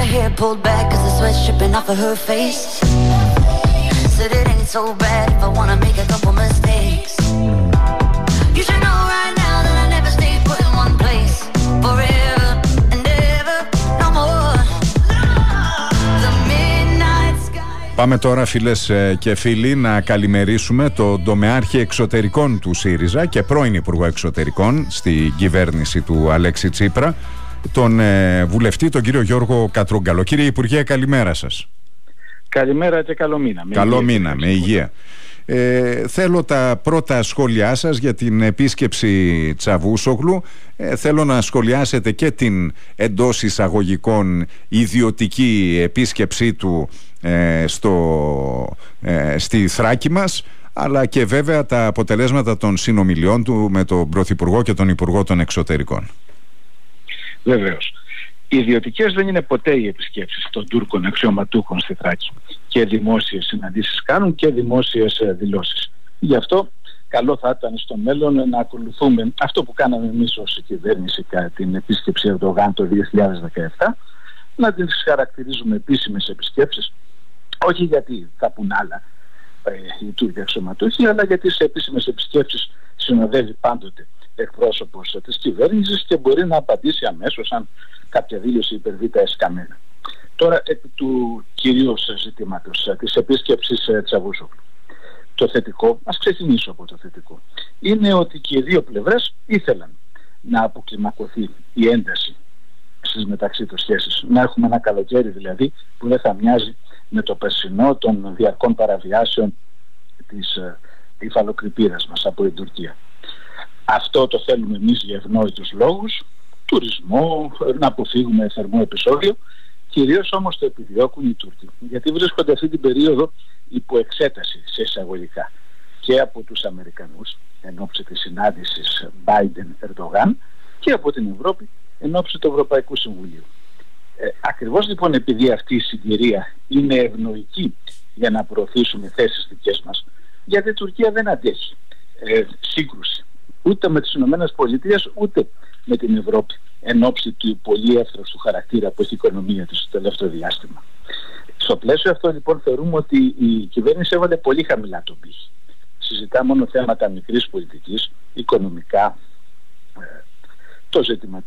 hair pulled back cause the sweat's dripping off of her face. Said it ain't so bad if I wanna make a couple mistakes. You should know right now that I never stay put in one place forever and ever, no more. The midnight sky. Πάμε τώρα, φίλες και φίλοι, να καλημερίσουμε τον τομεάρχη εξωτερικών του ΣΥΡΙΖΑ και πρώην Υπουργό Εξωτερικών στην κυβέρνηση του Αλέξη Τσίπρα, τον βουλευτή, τον κύριο Γιώργο Κατρούγκαλο. Κύριε Υπουργέ, καλημέρα σας. Καλημέρα και καλό μήνα. Καλό μήνα, με υγεία. Θέλω τα πρώτα σχόλιά σας για την επίσκεψη Τσαβούσογλου. Θέλω να σχολιάσετε και την εντός εισαγωγικών ιδιωτική επίσκεψή του στη Θράκη μας, αλλά και βέβαια τα αποτελέσματα των συνομιλιών του με τον Πρωθυπουργό και τον Υπουργό των Εξωτερικών. Βεβαίως. Οι ιδιωτικές δεν είναι ποτέ οι επισκέψεις των Τούρκων αξιωματούχων στη Θράκη. Και δημόσιες συναντήσεις κάνουν και δημόσιες δηλώσεις. Γι' αυτό καλό θα ήταν στο μέλλον να ακολουθούμε αυτό που κάναμε εμείς ως κυβέρνηση κατά την επίσκεψη Ερντογάν το 2017, να τις χαρακτηρίζουμε επίσημες επισκέψεις, όχι γιατί θα πουν άλλα οι Τούρκοι αξιωματούχοι, αλλά γιατί σε επίσημες επισκέψεις συνοδεύει πάντοτε εκπρόσωπος της κυβέρνησης και μπορεί να απαντήσει αμέσως αν κάποια δήλωση υπερβεί τα εσκαμμένα. Τώρα, επί του κυρίου ζητήματος της επίσκεψης Τσαβούσογλου. Το θετικό, ας ξεκινήσω από το θετικό, είναι ότι και οι δύο πλευρές ήθελαν να αποκλιμακωθεί η ένταση στις μεταξύ τους σχέσεις. Να έχουμε ένα καλοκαίρι δηλαδή που δεν θα μοιάζει με το περσινό των διαρκών παραβιάσεων της υφαλοκρηπίδας μας από την Τουρκία. Αυτό το θέλουμε εμείς για ευνόητους λόγους, τουρισμό, να αποφύγουμε θερμό επεισόδιο. Κυρίως όμως το επιδιώκουν οι Τούρκοι, γιατί βρίσκονται αυτή την περίοδο υπό εξέταση σε εισαγωγικά και από τους Αμερικανούς εν ώψη της συνάντησης Biden-Ερντογάν και από την Ευρώπη εν ώψη του Ευρωπαϊκού Συμβουλίου. Ακριβώς λοιπόν επειδή αυτή η συγκυρία είναι ευνοϊκή για να προωθήσουμε θέσεις δικές μας, γιατί η Τουρκία δεν αντέχει σύγκρουση ούτε με τις Ηνωμένες Πολιτείες ούτε με την Ευρώπη εν ώψη του πολύ εύθραυστου χαρακτήρα που έχει η οικονομία της στο τελευταίο διάστημα. Στο πλαίσιο αυτό λοιπόν θεωρούμε ότι η κυβέρνηση έβαλε πολύ χαμηλά τον πύχη. Συζητά μόνο θέματα μικρής πολιτικής, οικονομικά, το ζήτημα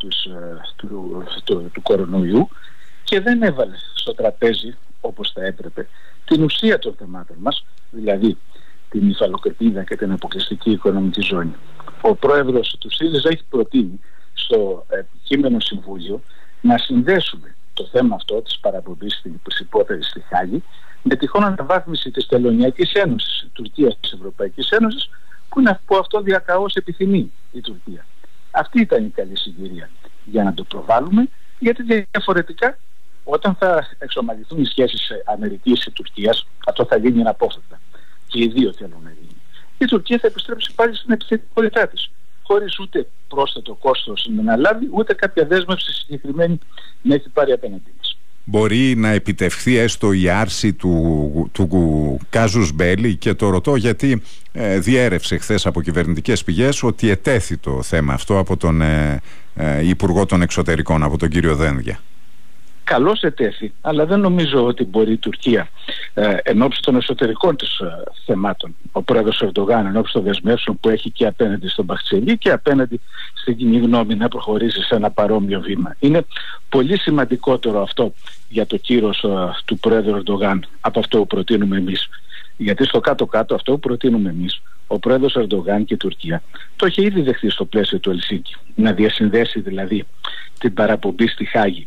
του κορονοϊού και δεν έβαλε στο τραπέζι όπως θα έπρεπε την ουσία των θεμάτων μας, δηλαδή την υφαλοκρηπίδα και την αποκλειστική οικονομική ζώνη. Ο πρόεδρος του ΣΥΡΙΖΑ έχει προτείνει στο επικείμενο συμβούλιο να συνδέσουμε το θέμα αυτό της παραπομπής της υπόθεσης στη Χάγη με τυχόν αναβάθμιση της Τελωνειακής Ένωσης Τουρκίας της Ευρωπαϊκής Ένωσης, που αυτό διακαώς επιθυμεί η Τουρκία. Αυτή ήταν η καλή συγκυρία για να το προβάλλουμε, γιατί διαφορετικά όταν θα εξομαλυνθούν οι σχέσεις Αμερικής και Τουρκίας, αυτό θα γίνει αναπόφευκτα και οι δύο θέλουν να γίνει. Η Τουρκία θα επιστρέψει πάλι στην επιθετικότητά της, χωρίς ούτε πρόσθετο κόστος να αναλάβει, ούτε κάποια δέσμευση συγκεκριμένη να έχει πάρει απέναντί μας. Μπορεί να επιτευχθεί έστω η άρση του κάζους μπέλι, και το ρωτώ γιατί διέρευσε χθες από κυβερνητικές πηγές ότι ετέθη το θέμα αυτό από τον Υπουργό των Εξωτερικών, από τον κύριο Δένδια. Καλώς ετέθη, αλλά δεν νομίζω ότι μπορεί η Τουρκία εν ώψη των εσωτερικών της θεμάτων, ο πρόεδρος Ερντογάν εν ώψη των δεσμεύσεων που έχει και απέναντι στον Μπαχτσελή και απέναντι στην κοινή γνώμη, να προχωρήσει σε ένα παρόμοιο βήμα. Είναι πολύ σημαντικότερο αυτό για το κύρος του πρόεδρου Ερντογάν από αυτό που προτείνουμε εμείς. Γιατί στο κάτω-κάτω αυτό που προτείνουμε εμείς, ο πρόεδρος Ερντογάν και η Τουρκία, το έχει ήδη δεχτεί στο πλαίσιο του Ελσίνκη. Να διασυνδέσει δηλαδή την παραπομπή στη Χάγη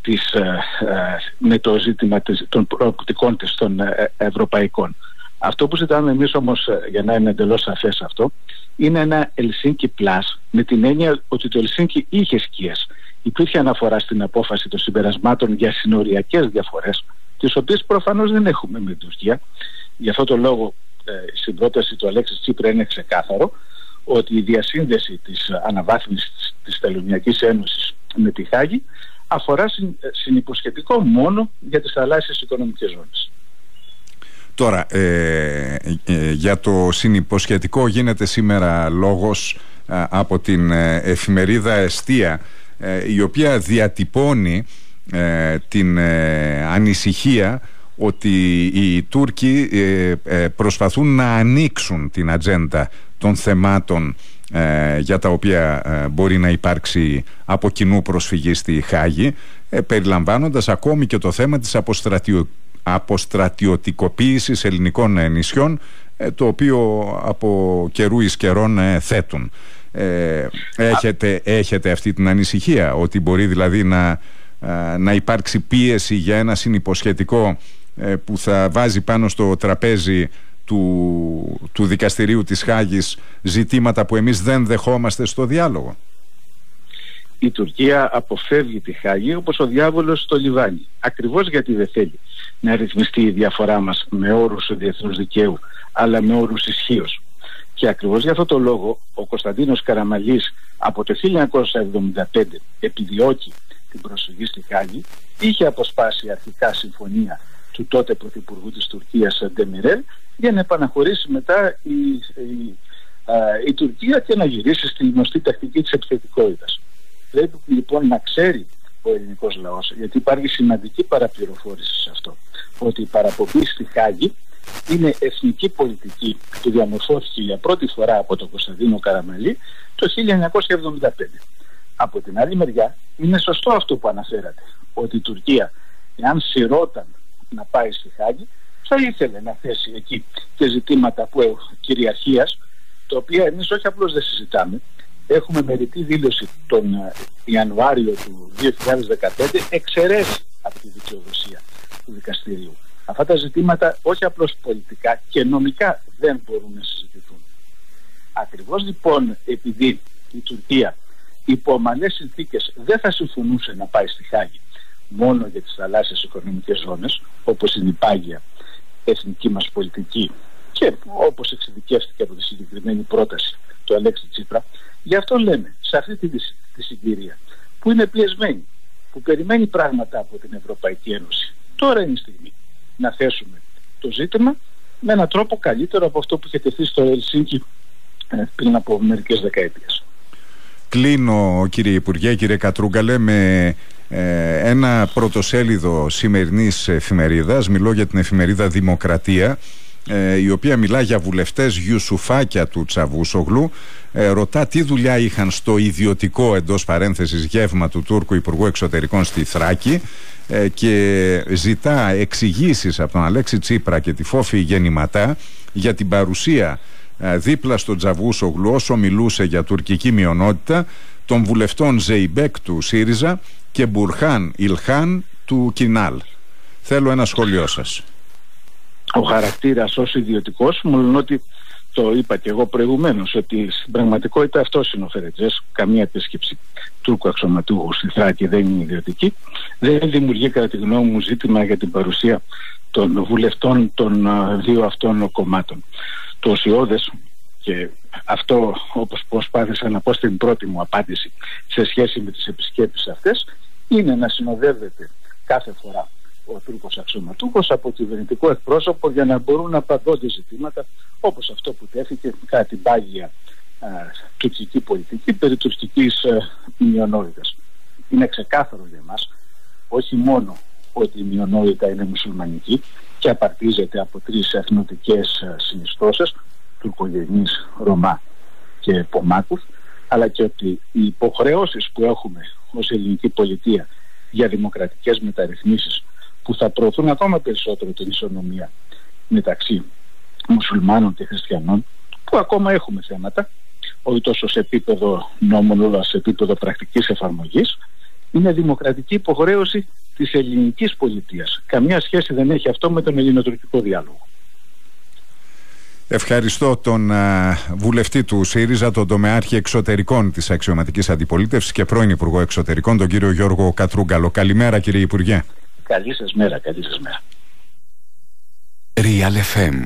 με το ζήτημα των προοπτικών της των ευρωπαϊκών. Αυτό που ζητάμε εμείς όμως, για να είναι εντελώς σαφές αυτό, είναι ένα Ελσίνκι Plus, με την έννοια ότι το Ελσίνκι είχε σκιές. Υπήρχε αναφορά στην απόφαση των συμπερασμάτων για συνοριακές διαφορές, τις οποίες προφανώς δεν έχουμε με την Τουρκία. Γι' αυτό το λόγο στην πρόταση του Αλέξη Τσίπρα είναι ξεκάθαρο ότι η διασύνδεση της αναβάθμισης της Τελωνειακής Ένωσης με τη Χάγη αφορά συνυποσχετικό μόνο για τις θαλάσσιες οικονομικές ζώνες. Τώρα, για το συνυποσχετικό γίνεται σήμερα λόγος από την εφημερίδα Εστία, η οποία διατυπώνει την ανησυχία ότι οι Τούρκοι προσπαθούν να ανοίξουν την ατζέντα των θεμάτων για τα οποία μπορεί να υπάρξει από κοινού προσφυγή στη Χάγη, περιλαμβάνοντας ακόμη και το θέμα της αποστρατιωτικοποίησης ελληνικών νησιών, το οποίο από καιρού εις καιρών θέτουν. Έχετε αυτή την ανησυχία ότι μπορεί δηλαδή να υπάρξει πίεση για ένα συνυποσχετικό που θα βάζει πάνω στο τραπέζι του δικαστηρίου της Χάγης ζητήματα που εμείς δεν δεχόμαστε στο διάλογο? Η Τουρκία αποφεύγει τη Χάγη όπως ο διάβολος στο λιβάνι, ακριβώς γιατί δεν θέλει να ρυθμιστεί η διαφορά μας με όρους του διεθνούς δικαίου, αλλά με όρους ισχύως. Και ακριβώς για αυτό το λόγο ο Κωνσταντίνος Καραμανλής από το 1975 επιδιώκει την προσφυγή στη Χάγη. Είχε αποσπάσει αρχικά συμφωνία του τότε Πρωθυπουργού της Τουρκίας Ντεμιρέλ για να επαναχωρήσει μετά η Τουρκία και να γυρίσει στη γνωστή τακτική της επιθετικότητας. Πρέπει λοιπόν να ξέρει ο ελληνικός λαός, γιατί υπάρχει σημαντική παραπληροφόρηση σε αυτό, ότι η παραπομπή στη Χάγη είναι εθνική πολιτική που διαμορφώθηκε για πρώτη φορά από τον Κωνσταντίνο Καραμανλή το 1975. Από την άλλη μεριά είναι σωστό αυτό που αναφέρατε, ότι η Τουρκία, εάν σειρώταν να πάει στη Χάγη, θα ήθελε να θέσει εκεί και ζητήματα κυριαρχίας, τα οποία εμείς όχι απλώς δεν συζητάμε. Έχουμε με ρητή δήλωση τον Ιανουάριο του 2015 εξαιρέσει από τη δικαιοδοσία του δικαστηρίου. Αυτά τα ζητήματα όχι απλώς πολιτικά και νομικά δεν μπορούν να συζητηθούν. Ακριβώς λοιπόν επειδή η Τουρκία υπό ομαλές συνθήκες δεν θα συμφωνούσε να πάει στη Χάγη μόνο για τις θαλάσσιες οικονομικές ζώνες, όπως είναι η πάγια εθνική μας πολιτική και όπως εξειδικεύτηκε από τη συγκεκριμένη πρόταση του Αλέξη Τσίπρα, γι' αυτό λέμε σε αυτή τη συγκυρία που είναι πιεσμένη, που περιμένει πράγματα από την Ευρωπαϊκή Ένωση, τώρα είναι η στιγμή να θέσουμε το ζήτημα με έναν τρόπο καλύτερο από αυτό που είχε τεθεί στο Ελσίνκι πριν από μερικές δεκαετίες. Κλείνω, κύριε Υπουργέ, κύριε Κατρούγκαλε, με ένα πρωτοσέλιδο σημερινής εφημερίδας. Μιλώ για την εφημερίδα Δημοκρατία, η οποία μιλά για βουλευτές γιουσουφάκια του Τσαβούσογλου. Ρωτά τι δουλειά είχαν στο ιδιωτικό, εντός παρένθεσης, γεύμα του Τούρκου Υπουργού Εξωτερικών στη Θράκη, και ζητά εξηγήσεις από τον Αλέξη Τσίπρα και τη Φόφη Γεννηματά για την παρουσία δίπλα στον Τσαβούσογλου, όσο μιλούσε για τουρκική μειονότητα, των βουλευτών Ζεϊμπέκ του ΣΥΡΙΖΑ και Μπουρχάν Ιλχάν του Κινάλ. Θέλω ένα σχόλιο σας. Ο χαρακτήρας ως ιδιωτικός, μόλον ότι το είπα και εγώ προηγουμένως, ότι στην πραγματικότητα αυτός είναι ο Φερετζές. Καμία επίσκεψη Τούρκου αξιωματούχου στη Θράκη δεν είναι ιδιωτική. Δεν δημιουργεί κατά τη γνώμη μου ζήτημα για την παρουσία των βουλευτών των δύο αυτών κομμάτων. Το ουσιώδες, και αυτό όπως προσπάθησα να πω στην πρώτη μου απάντηση σε σχέση με τις επισκέψεις αυτές, είναι να συνοδεύεται κάθε φορά ο Τούρκος αξιωματούχος από κυβερνητικό εκπρόσωπο για να μπορούν να απαντώνται ζητήματα όπως αυτό που τέθηκε κατά την πάγια τουρκική πολιτική περί τουρκικής μειονότητας. Είναι ξεκάθαρο για μας όχι μόνο ότι η μειονότητα είναι μουσουλμανική και απαρτίζεται από τρεις εθνοτικές συνιστώσεις, τουρκογενείς, Ρωμά και Πομάκους, αλλά και ότι οι υποχρεώσεις που έχουμε ως ελληνική πολιτεία για δημοκρατικές μεταρρυθμίσεις που θα προωθούν ακόμα περισσότερο την ισονομία μεταξύ μουσουλμάνων και χριστιανών, που ακόμα έχουμε θέματα, όχι τόσο σε επίπεδο νόμων, αλλά σε επίπεδο πρακτικής εφαρμογής, είναι δημοκρατική υποχρέωση της ελληνικής πολιτείας. Καμία σχέση δεν έχει αυτό με τον ελληνοτουρκικό διάλογο. Ευχαριστώ τον βουλευτή του ΣΥΡΙΖΑ, τον τομεάρχη εξωτερικών της αξιωματικής αντιπολίτευσης και πρώην Υπουργό Εξωτερικών, τον κύριο Γιώργο Κατρούγκαλο. Καλημέρα, κύριε Υπουργέ. Καλή σας μέρα, καλή σας μέρα. Real FM